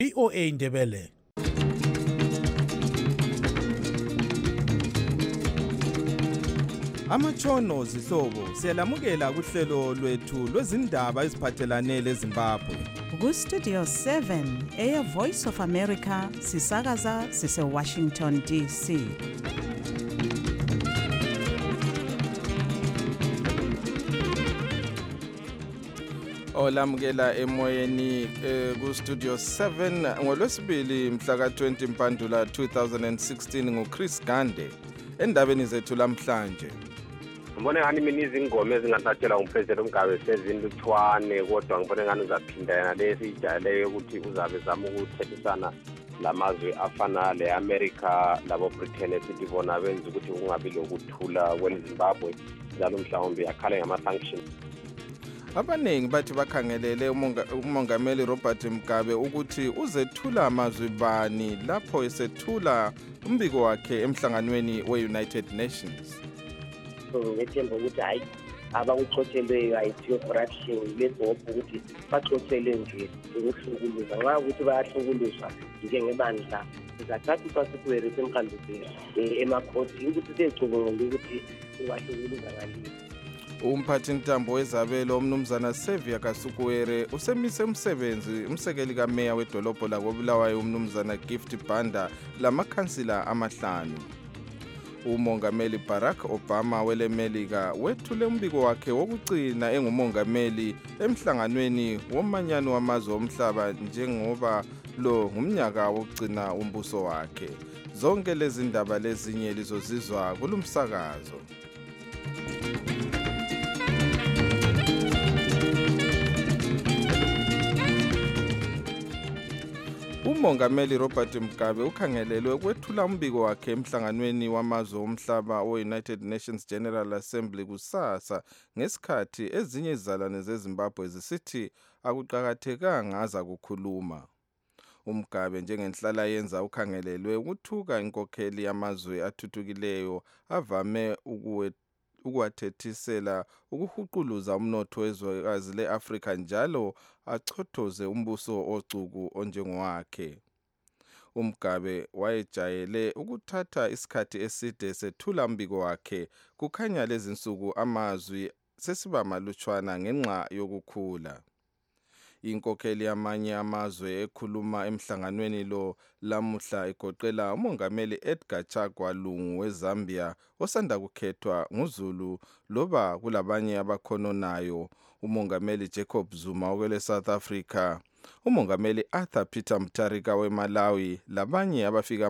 VOA Indebele. Amatshono zihlobo siyalamukela kuhlelo lwethu lwezindaba eziphathelane leZimbabwe. Ku Studio 7 Air Voice of America sisakaza sise Washington DC. Olamukela emoyeni ku Studio 7 ngolwesibili mhla ka-20 Mpandula 2016 nguChris Gande endabeni zethu lamhlanje. Ngibone ngani mina izingoma ezingathatshelwa ngupresident uMgabe sezinluthwane kodwa ngibone ngani uzaphinda yena lesi ijayeleyo ukuthi uzabe zama ukuthethisana lamazwe afana le-America labo Britain esithi bona benza ukuthi kungabi lokuthula kweZimbabwe njalo mhlawumbe akhale ngama-sanctions. Abaningi bathi bakhangelele umongameli Robert Mugabe ukuthi uzethula amazwi bani lapho esethula umbiko wakhe emhlanganweni we-United Nations. Ngethemba ukuthi hayi abakuxotshelweyo ayithiyo corruption lesibopho ukuthi baxotshelwe nje ukuhlukuluza nxa ukuthi bayahlukuluzwa njengebandla sizathatha isasikwere semkhanduzeni emakhoti ukuthi seyicubungule ukuthi ubahlukuluza ngalini. Umphathi ntambo wezabelo umnumzana Sevia Kasukuwere usemise umsebenzi umsekeli kameya wedolobho lakobulawayo umnumzana Gift Banda lamakhansila amahlanu. Umongameli Barack Obama welemelika wethule umbiko wakhe wokugcina engumongameli emhlanganweni womanyano wamazwe omhlaba njengoba lo ngumnyaka wokugcina umbuso wakhe. Zonke lezi ndaba lezinye lizozizwa kulumsakazo. Umongameli Robert Mugabe ukhangelelwe ukwethula umbiko wakhe emhlanganweni wamazwe omhlaba we-United Nations General Assembly kusasa ngesikhathi ezinye izizalwane zeZimbabwe zisithi akuqakathekanga aza kukhuluma. uMgabe njengenhlala yenza ukhangelelwe ukuthuka inkokheli yamazwe athuthukileyo avame ukuwathethisela ukuhuquluza umnotho wezwekazi le-Afrika njalo achothoze umbuso ocuku onjengowakhe. uMgabe wayejayele ukuthatha isikhathi eside sethula umbiko wakhe kukhanya lezi nsuku amazwi sesiba malutshwana ngenxa yokukhula. Inkokheli yamanye amazwe ekhuluma emhlanganweni lo lamuhla igoqela umongameli Edgar Chagwa Lungu weZambia osanda kukhethwa nguZulu loba kulabanye abakhononayo, umongameli Jacob Zuma okwele South Africa, umongameli Arthur Peter Mutharika weMalawi labanye abafika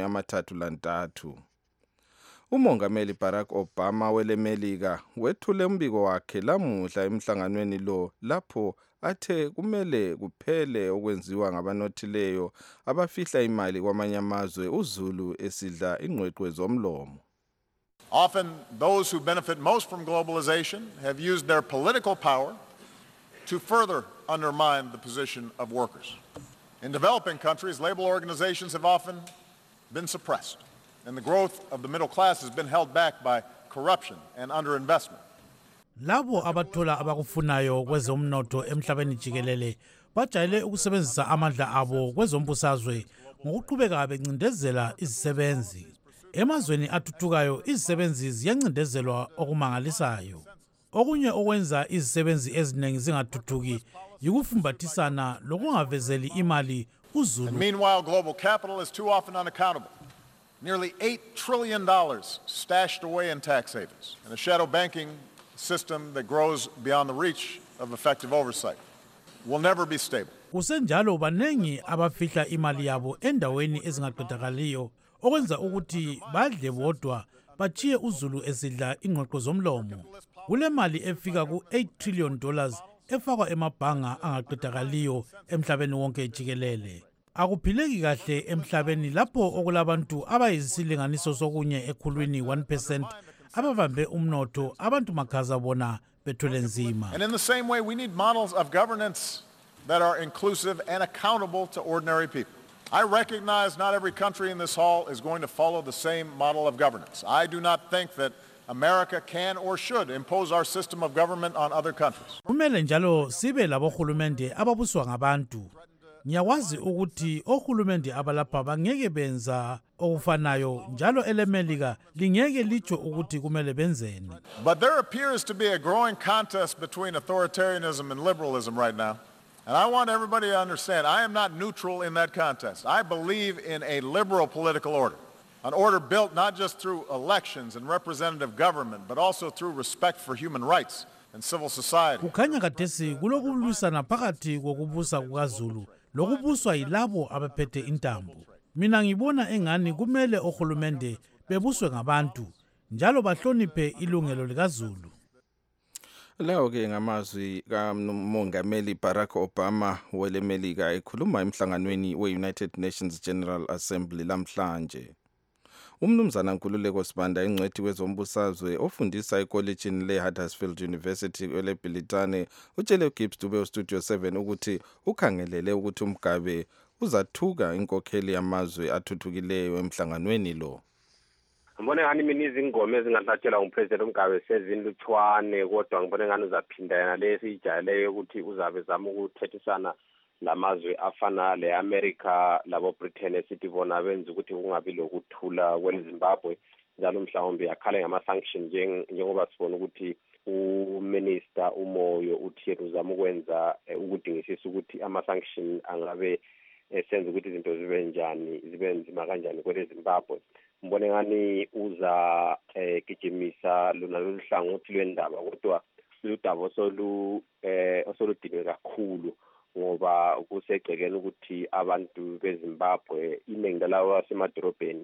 33. Umongameli Barack Obama welemelika wethule umbiko wakhe lamuhla emhlanganweni lo lapho athe kumele kuphele okwenziwa ngabanothileyo abafihla imali kwamanye amazwe uZulu esidla ingqweqwe zomlomo. Often those who benefit most from globalization have used their political power to further undermine the position of workers. In developing countries, labor organizations have often been suppressed, and the growth of the middle class has been held back by corruption and underinvestment. Labo abathola abakufunayo kwezomnotho emhlabeni jikelele bajayele ukusebenzisa amandla abo kwezombusazwe ngokuqhubeka bencindezela izisebenzi. Emazweni athuthukayo izisebenzi ziyancindezelwa okumangalisayo. Okunye okwenza izisebenzi eziningi zingathuthuki yikufumbathisana lokungavezeli imali uZulu. Meanwhile, global capital is too often unaccountable. Nearly $8 trillion stashed away in tax havens, and a shadow banking system that grows beyond the reach of effective oversight will never be stable. Kusenjalo banengi abafihla imali yabo endaweni ezingaqedakaliyo okwenza ukuthi badle bodwa bachiye uZulu esidla ingqoqo zomlomo. Kule mali efika ku$8 trillion efakwa emabhanga angaqedakaliyo emhlabeni wonke jikelele. Akuphileki kahle emhlabeni lapho okulabantu abayisilinganiso sokunye ekhulwini 1% abavambe umnotho abantu makhaza bona bethwele nzima. And in the same way, we need models of governance that are inclusive and accountable to ordinary people. I recognize not every country in this hall is going to follow the same model of governance. I do not think that America can or should impose our system of government on other countries. Kumele njalo sibe labohulumende ababuswa ngabantu. Ngiyakwazi ukuthi ohulumende abalapha bangeke benza okufanayo njalo elemelika lingeke litsho ukuthi kumele benzeni. But there appears to be a growing contest between authoritarianism and liberalism right now. And I want everybody to understand, I am not neutral in that contest. I believe in a liberal political order, an order built not just through elections and representative government, but also through respect for human rights and civil society. Kukhanya kathesi kulokulwisana phakathi kokubusa kukaZulu lokubuswa yilabo abaphethe intambo. Mina ngibona engani kumele ohulumende bebuswe ngabantu njalo bahloniphe ilungelo likaZulu. Lawo ke ngamazwi kaMongameli Barack Obama welemelika ekhuluma emhlanganweni we-United Nations General Assembly lamhlanje. Umnumzana Nkululeko Sibanda ingcwethi kwezombusazwe ofundisa ekolejini leHuddersfield University eleBhilitane utshele uGibbs Dube Studio 7 ukuthi ukhangelele ukuthi uMgabe uzathuka inkokheli yamazwe athuthukileyo emhlanganweni lo. Ngibone ngani mina izingoma ezingathatshelwa ngupresident uMgabe sezinlutshwane kodwa ngibone ngani uzaphinda yena lesijayeleyo ukuthi uzabe zama ukuthethisana lamazwe afana leAmerica labo Britain esithi bona benza ukuthi kungabi lokuthula kweZimbabwe njalo mhlawumbe yakhale ngama-sanction njengoba sibona ukuthi uminister uMoyo uthi uzama ukwenza ukudingisisa ukuthi ama-sanction angabe esenza ukuthi izinto zibe njani zibe nzima kanjani kweZimbabwe. Mbone ngani uza gijimisa lona loluhlangothi lwendaba kodwa ludaba osoludinwe kakhulu ngoba kusegcekeni ukuthi abantu beZimbabwe iningi lalawo asemadorobheni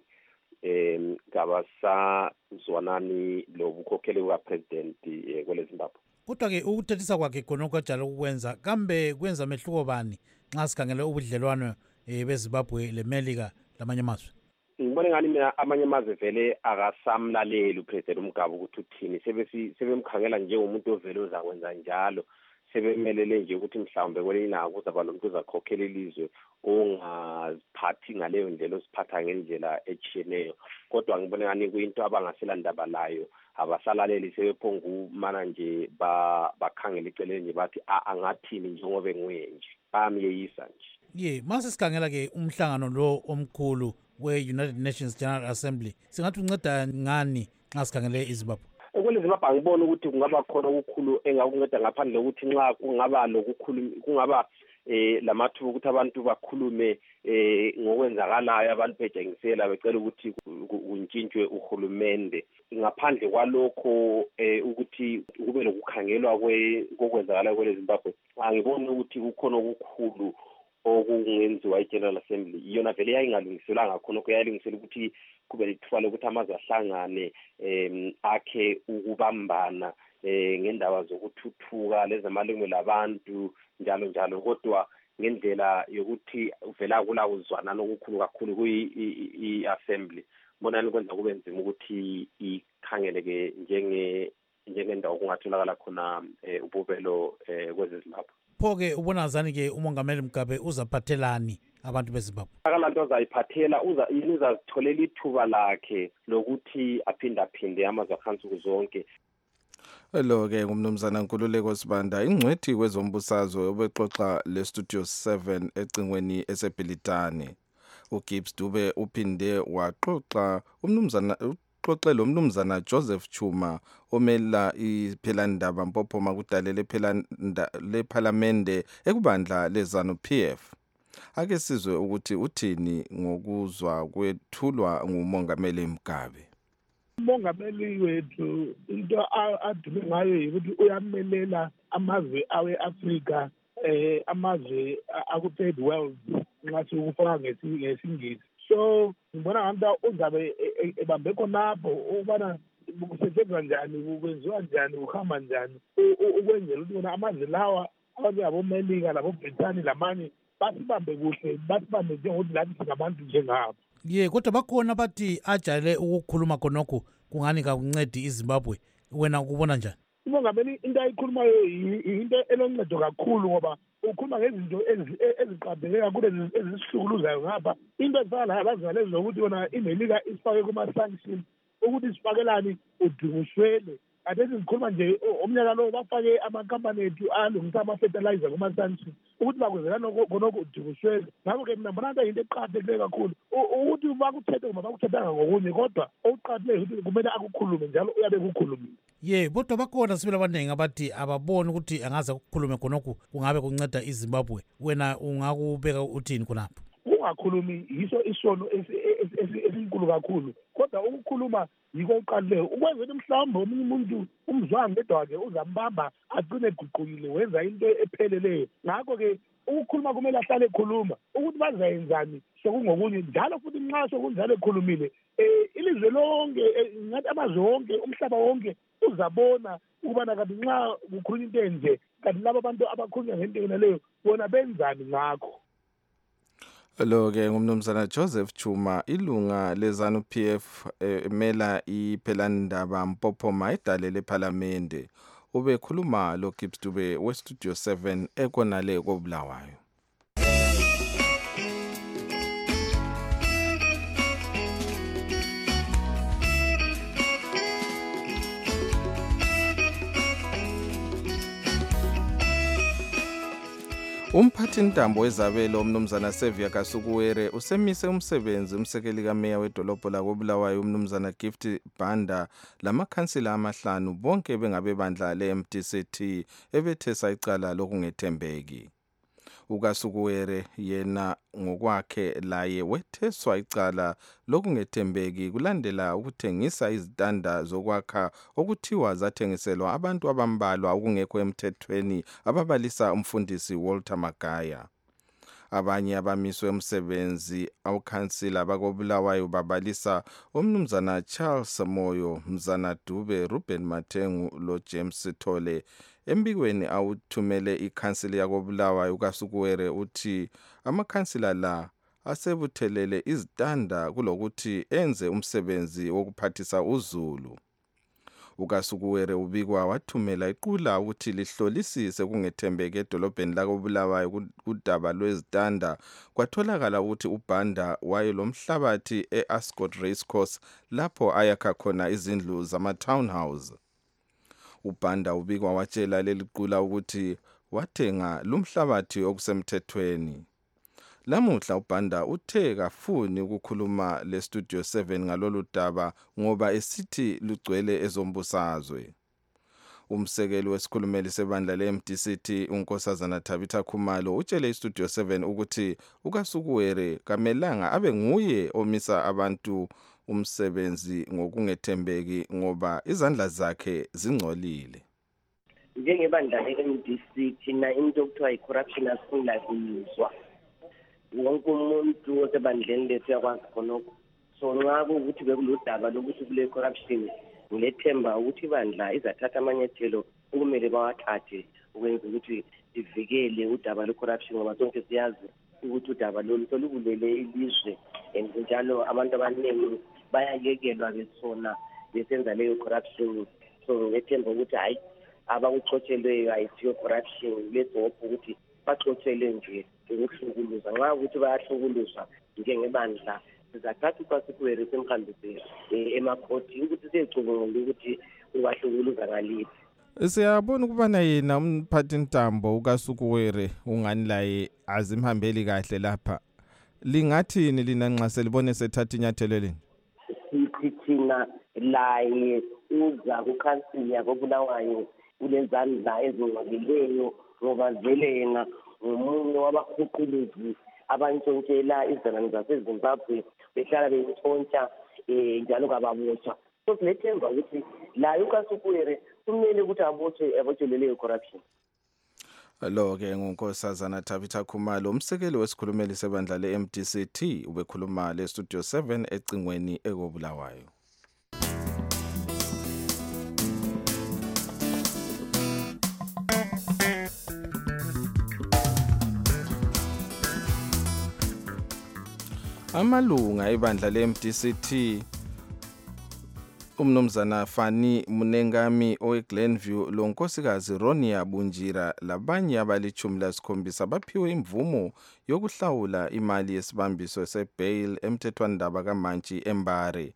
ngabasazwanani lobukhokheli bukapresident kweleZimbabwe. Kodwa ke ukuthethisa kwakhe khonokho ajalo ukwenza kambe kwenza mehluko bani nxa sikhangele ubudlelwano beZimbabwe leMelika lamanye amazwe? Ngibone ngani mina amanye amazwe vele akasamlaleli upresident uMgabe ukuthi uthini sebemkhangela njengomuntu ovele uzakwenza njalo sebemelele nje ukuthi mhlawumbe kwelina kuzaba nomuntu uzakhokhela ilizwe ongaziphathi ngaleyo ndlela osiphatha ngendlela echiyeneyo kodwa ngibone ngani kuyinto abangaselandaba layo abasalaleli sebephongumana nje bakhangela iceleni nje bathi angathini njengoba nguye nje bamyeyisa nje. Mase sikhangela ke umhlangano lo omkhulu we-United Nations General Assembly singathi unceda ngani nxa sikhangele iZimbabwe? KweleZimbabwe angibona ukuthi kungaba khona okukhulu engakunceda ngaphandle ukuthi nxa kungaba lokukhuluma kungaba lamathuba ukuthi abantu bakhulume ngokwenzakalayo abantu betshengisela becela ukuthi kuntshintshwe uhulumende ngaphandle kwalokho ukuthi kube lokukhangelwa kokwenzakalayo kweleZimbabwe. Angibona ukuthi kukhona okukhulu okungenziwa iGeneral Assembly iyona vele yayingalungiselanga khonokho yayilungisela ukuthi kube lithuba ukuthi amazwe ahlangane akhe ukubambana ngendaba zokuthuthuka lezamalungelo abantu njalo njalo kodwa ngendlela yokuthi vela kula uzwana okukhulu kakhulu kuyi-assembly bonani kwenza kube nzima ukuthi ikhangeleke njengendawo kungatholakala khona ububelo kwezeZimbabwe. Pho-ke ubona zani ke umongameli Mugabe uzaphathelani abantu beZimbabwe? Akalanto azayiphathela uzazitholela ithuba lakhe lokuthi aphindaphinde amazwe akhansuku zonke. Lo-ke ngumnumzana Nkululeko Sibanda ingcwethi kwezombusazwe obexoxa leStudio 7 ecingweni eseBhilitane. uGibbs Dube uphinde waxoxa uxoxela umnumzana Joseph Chuma omela iphelandaba Mpophoma kudale lephalamende ekubandla leZANU-PF. Ake sizwe ukuthi uthini ngokuzwa kwethulwa ngumongameli Mugabe. Umongameli wethu into adume ngayo ukuthi uyamelela amazwe awe-Afrika amazwe aku-third world nxa sikufaka ngesingisi. So ngibona ngathi uzabe ebambe khonapho ukubana kusetshenzwa njani kwenziwa njani kuhamba njani ukwenzela ukuthi bona amazwe lawa abomelika laboBrithani lamanye basibambe kuhle basibambe njengokuthi lathi singabantu njengabo. Kodwa bakhona bathi ajayele ukukhuluma khonokho kungani kakuncedi iZimbabwe wena ukubona njani? Umongameli into ayikhulumayo into eloncedo kakhulu ngoba ukhuluma ngezinto eziqabheke kakhulu ezisihlukuluzayo ngapha into ezifana labazingalezo zokuthi yona iMelika isifake kuma-sanction ukuthi sifakelani udinguswele ade sikhuluma nje omnyaka lo bafake amakhampani ethu alungisa ama-fertilizer kuma-sunshine ukuthi bakwenzelani khonokho dikuswele. Ngakho-ke mina mbona into eqakathekile kakhulu ukuthi bakuthethe noma bakuthethanga ngokunye, kodwa okuqakathile ukuthi kumele akukhulume njalo uyabe kukhulumile. Kodwa bakhona sibili abaningi abathi ababoni ukuthi angaze kukhulume khonokho kungabe kunceda iZimbabwe. Wena ungakubeka uthini khonapho? Ungakhulumi yiso isono esinkulu kakhulu, kodwa ukukhuluma yiko okuqalileyo. Ukwenzela mhlawumbe omunye umuntu umzwanga ngedwa wakhe uzambamba agcine eguqukile wenza into epheleleyo. Ngakho-ke ukukhuluma kumele ahlale ekhuluma ukuthi bazayenzani sokungokunye njalo futhi nxa sokunjalo ekhulumile ilizwe lonke ngathi amazwe wonke umhlaba wonke uzabona ukubana kanti nxa kukhulunywa into enje kanti laba abantu abakhulunywa ngento enaleyo bona benzani ngakho. Lo-ke ngumnumzana Joseph Chuma, ilunga leZANU-PF emela iPhelandaba Mpophoma edale lephalamende. Ubekhuluma lo Gibbs Dube weStudio 7 ekonale koBulawayo. Umphathintambo wezabelo umnumzana Sevia Kasukuwere usemise umsebenzi umsekeli kameya wedolobho lakoBulawayo umnumzana Gift Banda lamakhansila amahlanu bonke bengabe bandla le-MDCT ebethesa icala lokungethembeki. UKasukuwere yena ngokwakhe laye wetheswa icala lokungethembeki kulandela ukuthengisa izitanda zokwakha okuthiwa zathengiselwa abantu abambalwa okungekho emthethweni ababalisa umfundisi Walter Magaya. Abanye abamiswe umsebenzi awukhansila bakoBulawayo babalisa umnumzana Charles Moyo, mzana Dube, Ruben Mathengu lo James Thole. Embikweni awuthumele ikhansila yakoBulawayo uKasukuwere uthi amakhansila la asebuthelele izitanda kulokuthi enze umsebenzi wokuphathisa uzulu. UKasukuwere ubikwa wathumela iqula ukuthi lihlolisise kungethembeki edolobheni lakoBulawayo kudaba lwezitanda. Kwatholakala ukuthi uBanda wayelomhlabathi eAscot Racecourse lapho ayakha khona izindlu zama-townhouse. uBanda ubikwa watshela leliqula ukuthi wathenga lumhlabathi okusemthethweni. Lamuhla uBanda uthe kafuni ukukhuluma leStudio 7 ngalolu daba ngoba esithi lugcwele ezombusazwe. Umsekeli wesikhulumeli sebandla le-MDCT uNkosazana Tabitha Khumalo utshele iStudio 7 ukuthi uKasukuwere kamelanga abe nguye omisa abantu umsebenzi ngokungethembeki ngoba izandla zakhe zingcolile. Njengebandla le-MDC thina into okuthiwa yi-corruption asinakuyizwa. Wonke umuntu osebandleni lethu yakwazi khonokho. So nxa kuwukuthi bekuludaba lokuthi kule corruption ngilethemba ukuthi ibandla izathatha amanyethelo okumele bawathathe ukwenza ukuthi livikele udaba lwe-corruption ngoba sonke siyazi ukuthi udaba lolu solubulele ilizwe njalo abantu abaningi bayayekelwa besona besenza leyo corruption. So ngilethemba ukuthi hayi abakuxotshelweyo ayisiyo corruption lezopho ukuthi baxotshelwe nje ukuhlukuluza. Nxa ukuthi bayahlukuluzwa njengebandla sizathatha uKasukuwere semhambise emakhoti ukuthi siyecubungula ukuthi ubahlukuluza ngaliphi. Siyabona ukubana yena umphathintambo uKasukuwere ungani laye azimhambeli kahle lapha. Lingathini lina nxa selibone sethatha inyathelo leni? Thina laye uza kukhansila koBulawayo kulezandla ezingcolileyo ngoba vele yena ngomunye wabakhuquluzi abantshontshela izizalwane zaseZimbabwe behlala bentshontsha njalo kababotshwa. So silethemba ukuthi laye uKasukuwere kumele ukuthi abotshelwe leyo corruption. Lo-ke nguNkosazana Tabitha Khumalo umsekeli wesikhulumeli sebandla le-MDCT ubekhuluma leStudio 7 ecingweni ekoBulawayo. Amalunga ebandla le-MDCT umnumzana Fani Munengami oweGlenview lonkosikazi Ronia Bunjira labanye abali-17 baphiwe imvumo yokuhlawula imali yesibambiso sebail emthethwandaba kaMantshi eMbare.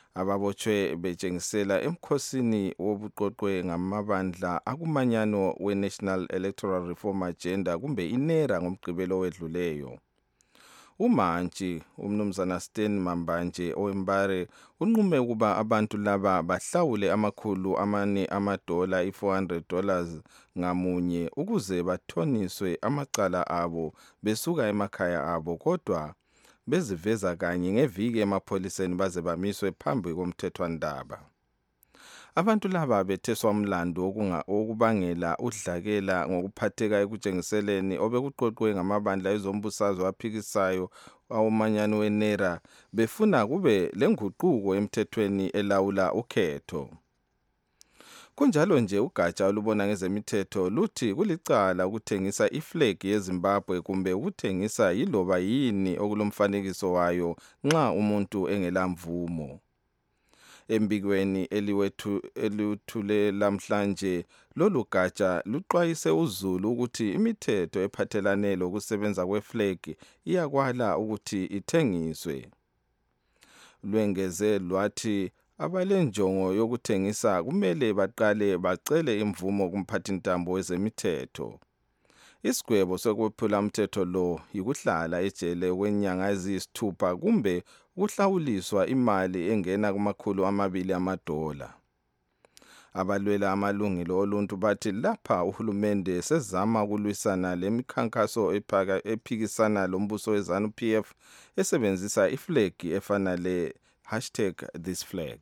ababotshwe betshengisela emkhosini wobuqoqwe ngamabandla akumanyano we-National Electoral Reform Agenda kumbe iNERA ngomgqibelo owedluleyo. Umantshi umnumzana Stan Mambanje owembare unqume ukuba abantu laba bahlawule $400 $400 ngamunye ukuze bathoniswe amacala abo besuka emakhaya abo, kodwa beziveza kanye ngeviki emapholiseni baze bamiswe phambi komthethwandaba. Abantu laba betheswa umlando okubangela udlakela ngokuphatheka ekutshengiseleni obekuqoqwe ngamabandla ezombusazwe aphikisayo awomanyano weNERA befuna kube lenguquko emthethweni elawula ukhetho. Kunjalo nje ugatsha olubona ngezemithetho luthi kulicala ukuthengisa iflag yeZimbabwe kumbe ukuthengisa yiloba yini okulomfanekiso wayo nxa umuntu engelamvumo. Embikweni elithule lamhlanje lolu gatsha luxwayise uZulu ukuthi imithetho ephathelane lokusebenza kweflag iyakwala ukuthi ithengiswe. Lwengeze lwathi abalenjongo yokuthengisa kumele baqale bacele imvumo kumphathintambo wezemithetho. Isigwebo sokwephula umthetho lo yikuhlala ejele kwenyanga eziyisithupha kumbe ukuhlawuliswa imali engena $200. Abalwela amalungelo oluntu bathi lapha uhulumende sezama ukulwisana lemikhankaso ephikisana lombuso weZANU-PF esebenzisa iflag efana le #thisflag.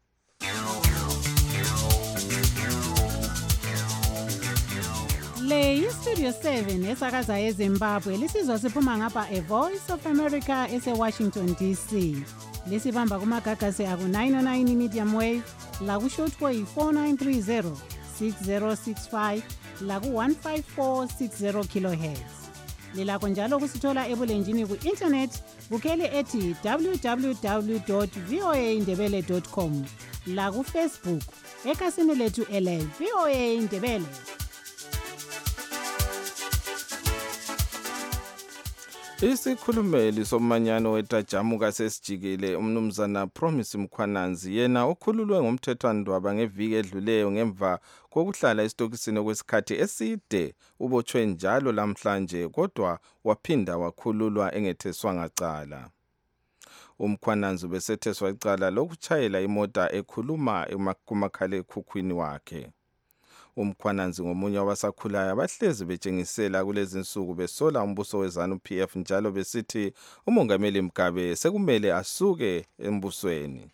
Le yiStudio 7 esakaza eZimbabwe lisizwa siphuma ngapha eVoice of America eseWashington DC. Lisibamba kumagagasi aku-909 medium wave laku-shortwave 4930 6065 laku-15460 kilohertz. Lilakho njalo kusithola ebulenjini ku-internet bukhele ethi www.voaindebele.com laku-Facebook ekhasini lethu ele VOA Indebele. Isikhulumeli somanyano wetajamuka sesijikile umnumzana Promise Mkhwananzi yena okhululwe ngomthethwandaba ngeviki edluleyo ngemva kokuhlala esitokisini okwesikhathi eside ubotshwe njalo lamhlanje kodwa waphinda wakhululwa engetheswanga cala. Umkhwananzi besetheswa icala lokutshayela imota ekhuluma kumakhalekhukhwini wakhe. Umkhwananzi ngomunye wabasakhulayo abahlezi betshengisela kulezi insuku besola umbuso weZANU-PF njalo besithi uMongameli Mugabe sekumele asuke embusweni.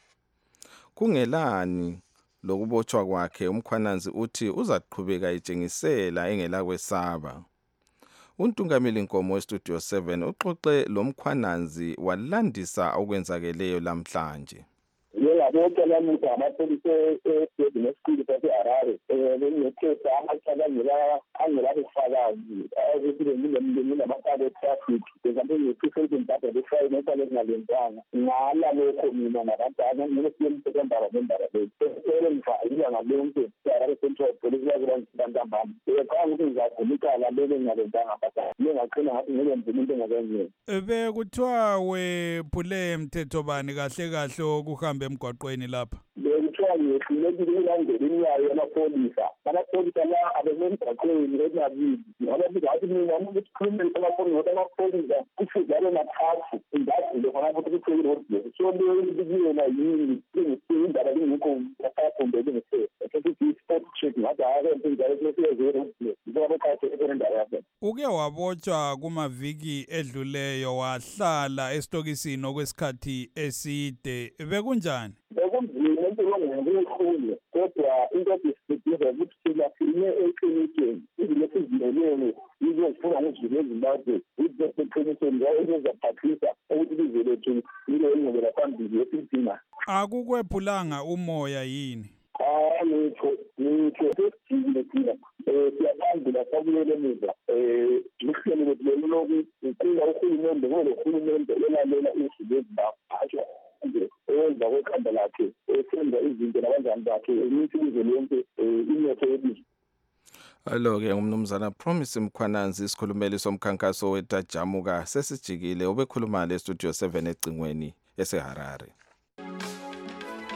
Kungelani lokubotshwa kwakhe, umkhwananzi uthi uzaqhubeka etshengisela engela kwesaba. Untungameli Nkomo weStudio 7 uxoxe lomkhwananzi walandisa okwenzakeleyo lamhlanje. Bonke abantu amapholisa esibhedlela esikhulu sase-Harare bengethetha amacala angelabufakazi ukuthi bengilamakala etraffic mhlawumbe nge-2,000 data befayini ekale kungalenzanga ngala lokho mina nabantwana ngeke siye emthethwandaba nendaba leyo mfayila ngalonke i-Harare Central Police yakubantambama eqanga ukuthi ngizagula icala lelo engingalenzanga bata ngingaqina ngathi ngilenza into engakenziyo. Bekuthiwa wephule mthetho bani kahle kahle okuhamba emgwaqweni lapha? Bekuthiwa ngiyehlulekile ulandela yayo yamapholisa. Amapholisa la abesemgwaqweni ekungabili ngoba ngathi mina umuntu ukhulumela amapholisa kufuze abe mathathu ingazile khona ukuthi kuthekile ukuthi so leyona yini indaba lingekho yasafundele ngesethi i-sport check ngathi akento njalo lesiyezero ngoba bekhathi ekwendayo yakhe. Uke wabotshwa kumaviki edluleyo wahlala esitokisini okwesikhathi eside bekunjani? Bekunzima entolongekukhulu kodwa into edisidiza ukuthi silaphine eklinikeni izinto esizimelele izofuna ngizile eZimbabwe izeseqinisweni ngayo ezizaphathisa ukuthi ilizwe lethu yile ingqubela phambili esidinga. Akukwephulanga umoya yini? Ngikho sesijile thina siyahambela sabuyele emuva lihlelo lethu lelo lokucela uhulumende ngolorhulumende elalela izulu eZimbabwe asho eyenza kwekhanda lakhe esenza izinto nabazali bakhe imithi ilizwe lonke inetho yelizwe. Alo-ke umnumzana Promise Mkhwananzi isikhulumeli somkhankaso wetajamuka sesijikile ubekhuluma le Studio 7 ecingweni eseHarare.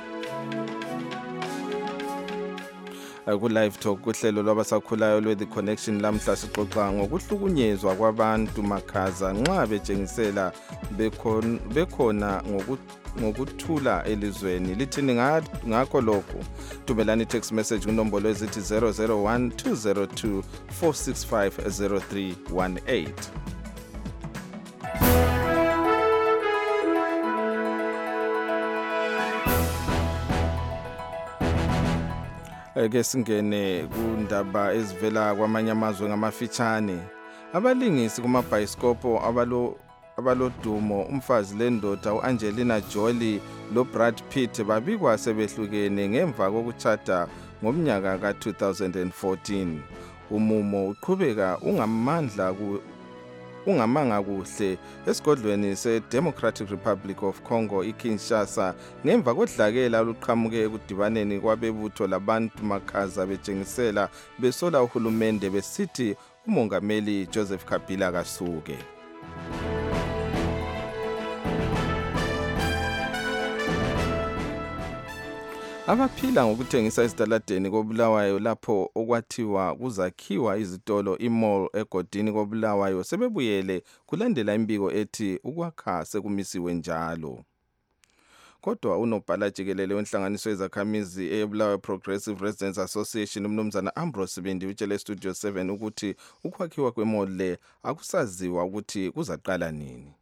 Ku-Live Talk kuhlelo lwabasakhulayo lwe-The Connection lamhla sixoxa ngokuhlukunyezwa kwabantu makhaza nxa betshengisela bekhona ngokuthula elizweni. Lithini ngakho lokhu? Thumelani text message kunombolo ezithi 001 202 465 0318. Ke singene kundaba ezivela kwamanye amazwe ngamafitshane. Abalingisi kumabhayiskopo abalodumo umfazi lendoda uAngelina Jolie loBrad Pitt babikwa sebehlukene ngemva kokutshada ngomnyaka ka-2014. Umumo uqhubeka ungamanga kuhle esigodlweni se-Democratic Republic of Congo iKinshasa ngemva kodlakela oluqhamuke ekudibaneni kwabebutho labantu makhaza betshengisela besola uhulumende besithi umongameli Joseph Kabila kasuke. Abaphila ngokuthengisa esitaladeni koBulawayo lapho okwathiwa kuzakhiwa izitolo imall egodini koBulawayo sebebuyele kulandela imbiko ethi ukwakha sekumisiwe njalo. Kodwa unobhala jikelele wenhlanganiso yezakhamizi eBulawayo Progressive Residents Association umnumzana Ambrose Bindi utshele Studio 7 ukuthi ukwakhiwa kwemall le akusaziwa ukuthi kuzaqala nini.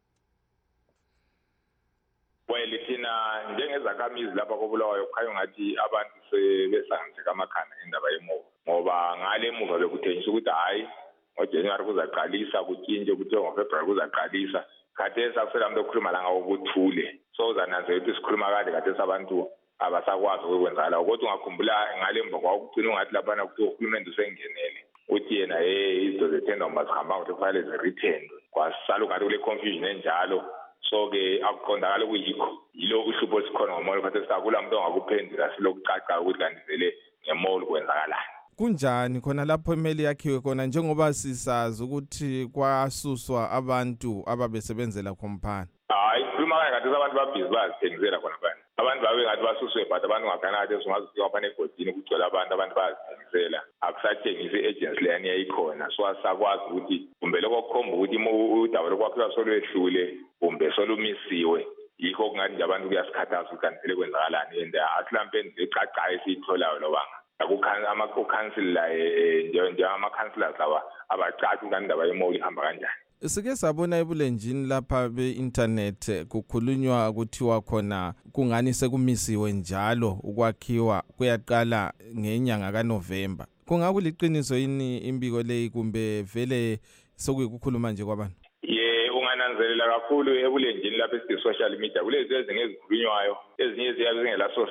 Njengezakhamizi lapha koBulawayo kukhanya ngathi abantu sebesangise kamakhanda indaba yemoto ngoba ngale emuva bekuthenjiswa ukuthi hayi ngoJanuary kuzaqalisa kutshintshe ukuthi ngoFebruary kuzaqalisa khathesi akusela umuntu okhuluma la ngawo kuthule so uzananzela ukuthi sikhuluma kade abantu abasakwazi ukwenzala kodwa ungakhumbula ngale emuva kwakugcina ungathi laphana ukuthi uhulumende usengenele uthi yena izinto zethenda mazihamba ukuthi kufanele zirethendwe kwasala ungathi kule confusion enjalo so ke akuqondakala kuyikho yilo uhlupho esikhona ngomoya khathesi sakula muntu ongakuphendula silokucaca ukuthi kanti vele ngemall kwenzakalani. Kunjani khona lapho imeli yakhiwe khona njengoba sisazi ukuthi kwasuswa abantu ababesebenzela khompani? Hayi khuluma ngathi abantu babhizi bazithengisela khona phana. Abantu babe ngathi basuswe but abantu ngakanade singazifika phana egodini kugcwele abantu bazithengisela akusathengisi agency leyani yayikhona so asakwazi ukuthi kumbe lokho kukhomba ukuthi udaba lokwakhiwa solwehlule kumbe solumisiwe yikho kungathi nje abantu kuyasikhathaza ukuthi kanti kwenzakalani and asilampeni ecacayo esiyitholayo lobanga ukhansili la njengama-councillors lawa abacaci ukuthi indaba yemall ihamba kanjani. Sike sabona ebulenjini lapha be-internet kukhulunywa kuthiwa khona kungani sekumisiwe njalo ukwakhiwa kuyaqala ngenyanga kaNovember. Kungakuliqiniso yini imbiko leyi kumbe vele sokuyikukhuluma nje kwabantu? Ungananzelela kakhulu ebulenjini lapha social media kulezi ezinye ezikhulunywayo ezinye ziyabe zingelaso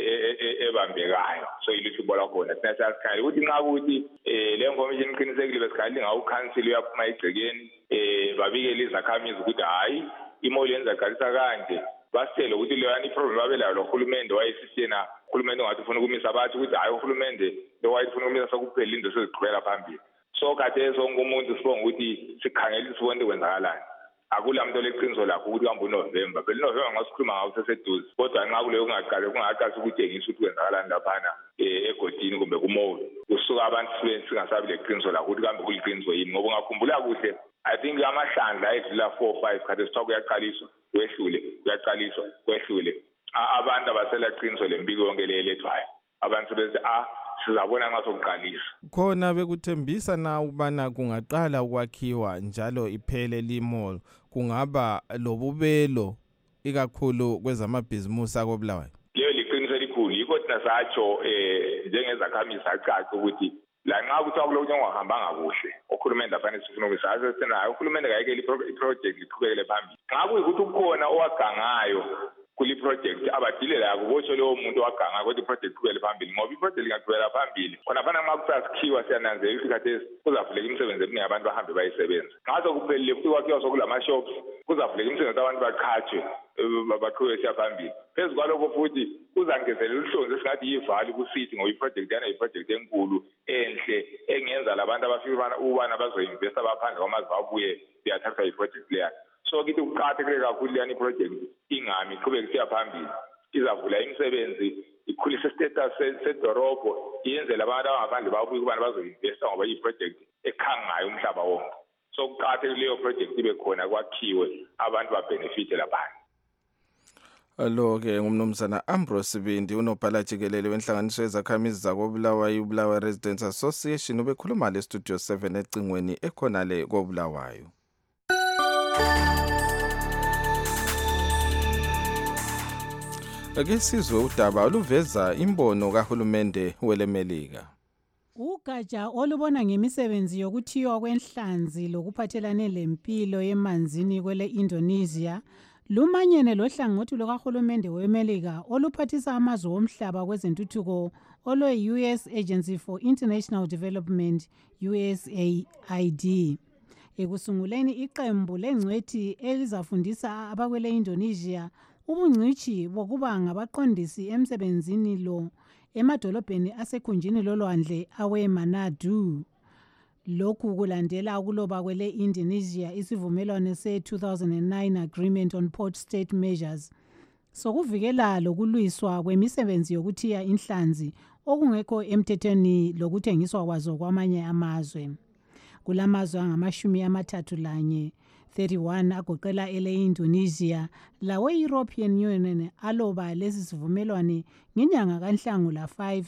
ebambekayo so ilithubo lakhona thina siyasikhala ukuthi nxa kuthi le information iqinisekile besikhathi ngawukhansili uyaphuma egcekeni babikele izakhamizi ukuthi hayi imall yenzaqalisa kanje basitshele ukuthi leyani iproblem babelayo lohulumende wayesithena uhulumende ongathi ufuna ukumisa bathi ukuthi hayi uhulumende lowayefuna ukumisa sokuphela into seziqhubeka phambili so khathesi wonke umuntu sibonga ukuthi sikhangele sibone kwenzakalani. Akula muntu leqiniso lakho ukuthi uhamba uNovember phela uNovember ngasikhuluma ngawo seseduze kodwa nxa kuleyo kungaqalisa ukutshengisa ukuthi kwenzakalani laphana egodini kumbe kumall kusuka abantu singasabi leqiniso lakho ukuthi kambe kuliqiniso yini ngoba ungakhumbula kuhle I think amahlandla edlula 4-5 khathesi kuthiwa kuyaqaliswa kwehlule kuyaqaliswa kwehlule abantu abasela qiniso lembiko yonke leyelethwayo abantu sebese sizabona nxa sokuqalisa khona bekuthembisa na ubana kungaqala ukwakhiwa njalo iphele limall kungaba lobubelo ikakhulu kwezamabhizimusi akoBulawayo. Leyo liqiniso elikhulu yikho thina satsho njengezakhamizi sacaca ukuthi la nxa kuthiwa kulokhu ongahambanga kuhle uhulumende afanele sifuna ukusazi senayo uhulumende kayekele iproject iqhubekele phambili nxa kuyikuthi ukhona owagangayo kuli project abadilela akubotsho leyo muntu wagangayo ukuthi iproject iqhubekele phambili ngoba iproject ingaqhubekela phambili khona fana nxa kusasikhiwa siyananzelela ukuthi khathesi kuzavuleka imisebenzi eminingi abantu bahambe bayisebenza ngazo kuphelile futhi kwakhiwa sokulama-shops kuzavuleka imisebenzi abantu baqhatshwe baqhubeke siya phambili phezu kwalokho futhi kuzangezelela uhlonzi esingathi yivali kusithi ngoba iproject yana yiproject enkulu enhle engenza labantu abafika ubana bazoinvesta baphandle kwamazwe babuye siyathatha iproject leyana so kithi kuqakathekile kakhulu leyani iproject ingami iqhubeke siya phambili izavula imisebenzi ikhulisa status sedorobho iyenzela abantu abangaphandle babuye ukubana bazoinvesta ngoba iyi-project ekhangayo umhlaba wonke. So kuqakathekile leyo project ibe khona kwakhiwe abantu babenefite lapha. Lo-ke ngumnumzana Ambrose Bindi unobhala jikelele wenhlanganiso yezakhamizi zakoBulawayo uBulawayo Residents Association ubekhuluma le Studio 7 ecingweni ekhonale koBulawayo. Ake sizwe udaba oluveza imbono kahulumende welemelika. Ugatsha olubona ngemisebenzi yokuthiywa kwenhlanzi lokuphathelane lempilo yemanzini kwele Indonesia lumanyene lohlangothi lukahulumende weMelika oluphathisa amazwe omhlaba kwezentuthuko olwe-US Agency for International Development USAID. Ekusunguleni iqembu lengcwethi elizafundisa abakwele Indonesia ubungcitshi bokuba ngabaqondisi emsebenzini lo emadolobheni asekhunjini lolwandle aweManado. Lokhu kulandela ukuloba kwele Indonesia isivumelwano se-2009 Agreement on Port State Measures sokuvikela lokulwiswa kwemisebenzi yokuthiya inhlanzi okungekho emthethweni lokuthengiswa kwazo kwamanye amazwe. Kulamazwe angama-31 agoqela ele-Indonesia lawe-European Union aloba lesi sivumelwano ngenyanga kaNhlangula 5,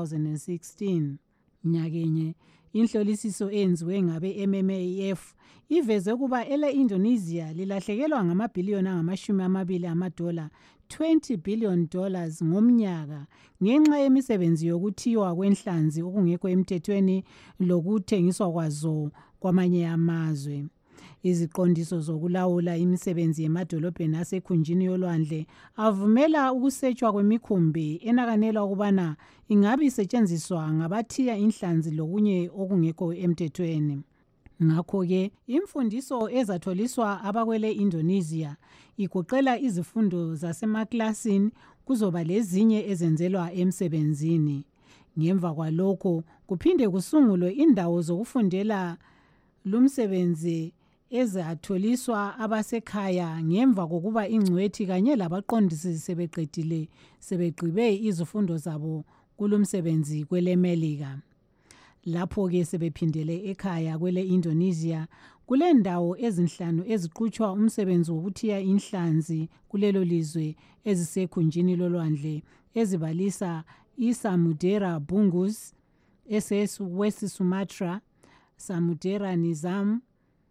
2016. Nyakenye inhlolisiso eyenziwe ngabe-MMAF iveze kuba ele-Indonesia lilahlekelwa ngamabhiliyoni angama-20 $20 billion ngomnyaka ngenxa yemisebenzi yokuthiywa kwenhlanzi okungekho emthethweni lokuthengiswa kwazo kwamanye amazwe. Iziqondiso zokulawula imisebenzi yemadolobheni asekhunjini yolwandle avumela ukusetshwa kwemikhumbi enakanelwa ukubana ingabe isetshenziswa ngabathiya inhlanzi lokunye okungekho emthethweni. Ngakho-ke imfundiso ezatholiswa abakwele Indonesia igoqela izifundo zasemaklasini kuzoba lezinye ezenzelwa emsebenzini. Ngemva kwalokho kuphinde kusungulwe indawo zokufundela lumsebenzi ezatholiswa abasekhaya ngemva kokuba ingcwethi kanye labaqondisi sebegqibe izifundo zabo kulumsebenzi kweleMelika. Lapho-ke sebephindele ekhaya kwele Indonesia kulendawo ezinhlanu eziqhutshwa umsebenzi wokuthiya inhlanzi kulelo lizwe ezisekhunjini lolwandle ezibalisa iSamudera Bungus ese-West Sumatra, Samudera Nizam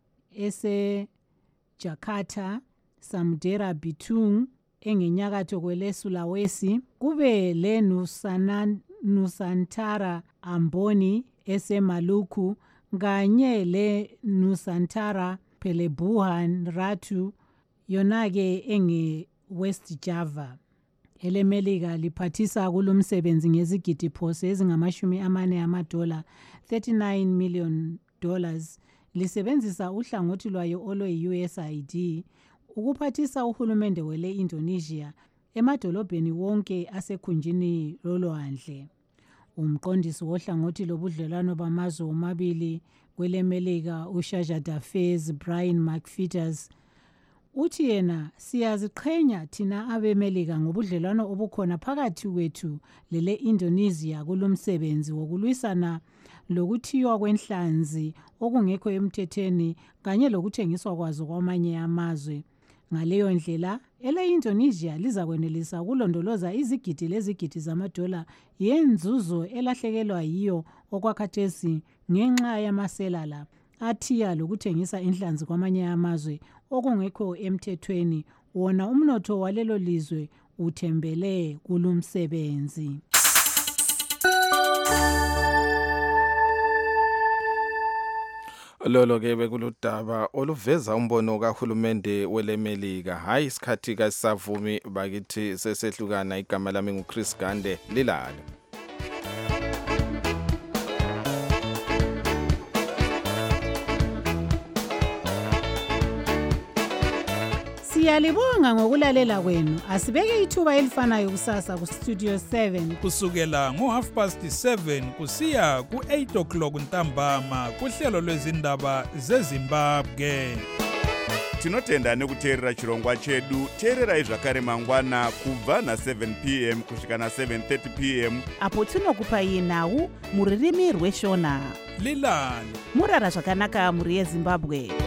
ese-Jakarta, Samudera Bitung engenyakatho kwele Sulawesi, kube le Nusantara Amboni ese-Maluku kanye le Nusantara Pelabuhan Ratu yona-ke enge-West Java. EleMelika liphathisa kulumsebenzi ngezigidi phose ezingama-$40 $39 million lisebenzisa uhlangothi lwayo olwe-USAID ukuphathisa uhulumende wele Indonesia emadolobheni wonke asekhunjini lolwandle. Umqondisi wohlangothi lobudlelwano bamazwe omabili kweleMelika uShajada Faiz Brian McFeeters uthi yena siyaziqhenya thina abeMelika ngobudlelwano obukhona phakathi kwethu lele Indonesia kulumsebenzi wokulwisana lokuthiywa kwenhlanzi okungekho emthethweni kanye lokuthengiswa kwazo kwamanye amazwe. Ngaleyo ndlela ele-Indonesia lizakwenelisa ukulondoloza izigidi lezigidi zamadola yenzuzo elahlekelwa yiyo okwakhathesi ngenxa yamasela athiya lokuthengisa inhlanzi kwamanye amazwe okungekho emthethweni wona umnotho walelo lizwe uthembele kulumsebenzi. Lolo-ke bekuludaba oluveza umbono kahulumende weleMelika. Hayi isikhathi kasavumi bakithi sesehlukana. Igama lami nguChris Gande, lilale. Siyalibonga ngokulalela kwenu. Asibeke ithuba elifanayo kusasa kuStudio 7 kusukela ngo-7:30 kusiya ku-8 o'clock ntambama kuhlelo lwezindaba zeZimbabwe. tinotenda nekuteerera chirongwa chedu. Teererai zvakare mangwana kubva na7 p.m. kusvika na7:30 p.m. apo tinokupai nhau muririmi rweshona. Lilani murara zvakanaka muri yeZimbabwe.